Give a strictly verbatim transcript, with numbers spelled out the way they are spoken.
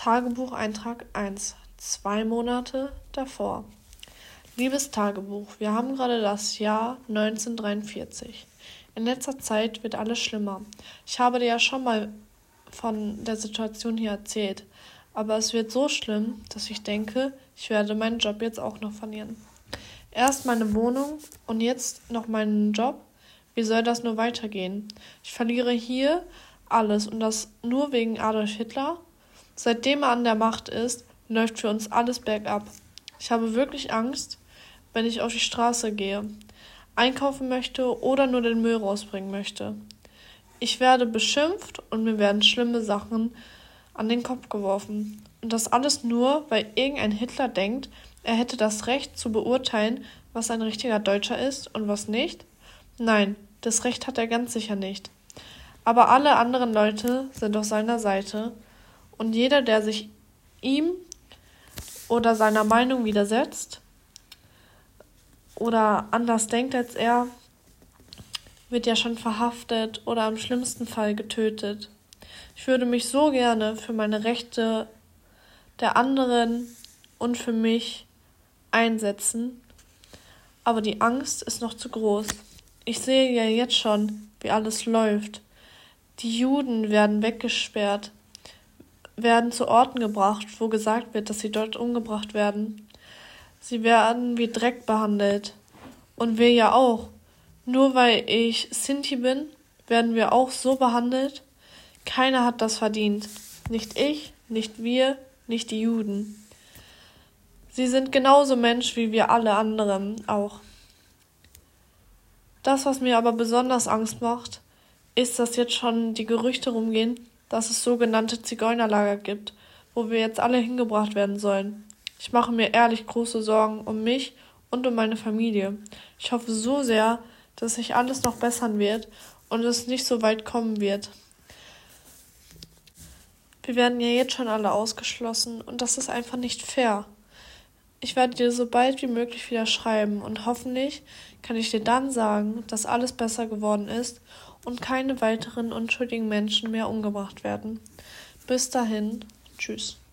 Tagebucheintrag eins. Zwei Monate davor. Liebes Tagebuch, wir haben gerade das Jahr neunzehnhundertdreiundvierzig. In letzter Zeit wird alles schlimmer. Ich habe dir ja schon mal von der Situation hier erzählt, aber es wird so schlimm, dass ich denke, ich werde meinen Job jetzt auch noch verlieren. Erst meine Wohnung und jetzt noch meinen Job. Wie soll das nur weitergehen? Ich verliere hier alles und das nur wegen Adolf Hitler? Seitdem er an der Macht ist, läuft für uns alles bergab. Ich habe wirklich Angst, wenn ich auf die Straße gehe, einkaufen möchte oder nur den Müll rausbringen möchte. Ich werde beschimpft und mir werden schlimme Sachen an den Kopf geworfen. Und das alles nur, weil irgendein Hitler denkt, er hätte das Recht zu beurteilen, was ein richtiger Deutscher ist und was nicht? Nein, das Recht hat er ganz sicher nicht. Aber alle anderen Leute sind auf seiner Seite und jeder, der sich ihm oder seiner Meinung widersetzt oder anders denkt als er, wird ja schon verhaftet oder im schlimmsten Fall getötet. Ich würde mich so gerne für meine Rechte der anderen und für mich einsetzen, aber die Angst ist noch zu groß. Ich sehe ja jetzt schon, wie alles läuft. Die Juden werden weggesperrt, werden zu Orten gebracht, wo gesagt wird, dass sie dort umgebracht werden. Sie werden wie Dreck behandelt. Und wir ja auch. Nur weil ich Sinti bin, werden wir auch so behandelt. Keiner hat das verdient. Nicht ich, nicht wir, nicht die Juden. Sie sind genauso Mensch wie wir alle anderen auch. Das, was mir aber besonders Angst macht, ist, dass jetzt schon die Gerüchte rumgehen, dass es sogenannte Zigeunerlager gibt, wo wir jetzt alle hingebracht werden sollen. Ich mache mir ehrlich große Sorgen um mich und um meine Familie. Ich hoffe so sehr, dass sich alles noch bessern wird und es nicht so weit kommen wird. Wir werden ja jetzt schon alle ausgeschlossen und das ist einfach nicht fair. Ich werde dir so bald wie möglich wieder schreiben und hoffentlich kann ich dir dann sagen, dass alles besser geworden ist und keine weiteren unschuldigen Menschen mehr umgebracht werden. Bis dahin, tschüss.